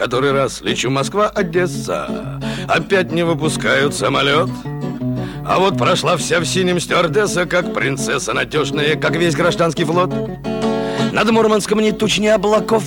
который раз лечу Москва-Одесса, опять не выпускают самолет. А вот прошла вся в синем стюардесса, как принцесса надежная, как весь гражданский флот. Над Мурманском ни туч, ни облаков,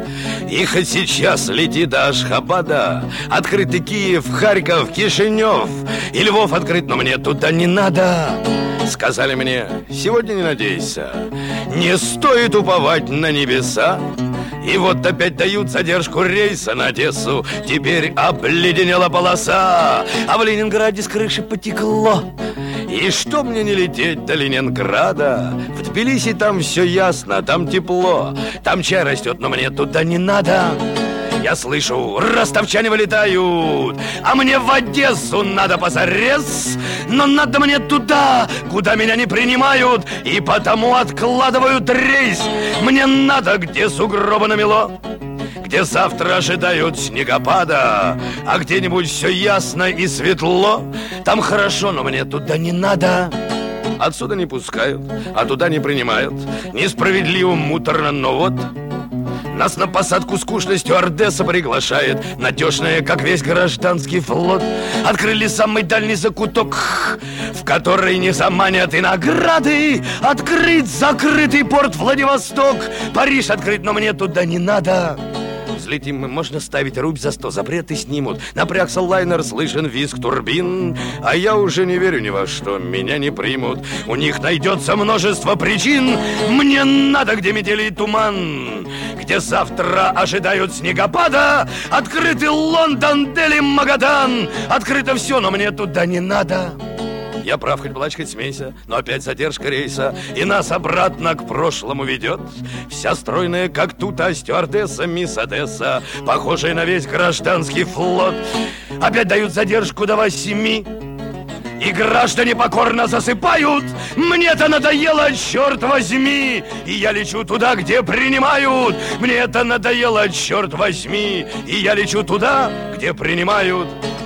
и хоть сейчас лети до Ашхабада, открытый Киев, Харьков, Кишинев и Львов открыт, но мне туда не надо. Сказали мне: сегодня не надейся, не стоит уповать на небеса. И вот опять дают задержку рейса на Одессу. Теперь обледенела полоса, а в Ленинграде с крыши потекло. И что мне не лететь до Ленинграда? В Тбилиси там все ясно, там тепло, там чай растет, но мне туда не надо. Я слышу, ростовчане вылетают, а мне в Одессу надо позарез. Но надо мне туда, куда меня не принимают, и потому откладывают рейс. Мне надо, где сугроба намело, где завтра ожидают снегопада, а где-нибудь все ясно и светло. Там хорошо, но мне туда не надо. Отсюда не пускают, а туда не принимают. Несправедливо, муторно, но вот нас на посадку скучной стюардесса приглашает, надежная, как весь гражданский флот. Открыли самый дальний закуток, в который не заманят и награды. Открыт закрытый порт Владивосток. Париж открыт, но мне туда не надо. Взлетим мы, можно ставить рубь за 100, запреты снимут. Напрягся лайнер, слышен визг турбин. А я уже не верю ни во что, меня не примут. У них найдется множество причин. Мне надо, где метели и туман, где завтра ожидают снегопада. Открыты Лондон, Дели, Магадан. Открыто все, но мне туда не надо. Я прав, хоть плачь, хоть смейся, но опять задержка рейса, и нас обратно к прошлому ведет. Вся стройная, как тут, стюардесса мисс Одесса, похожая на весь гражданский флот. Опять дают задержку до 8, и граждане покорно засыпают. Мне это надоело, черт возьми, и я лечу туда, где принимают. Мне это надоело, черт возьми, и я лечу туда, где принимают.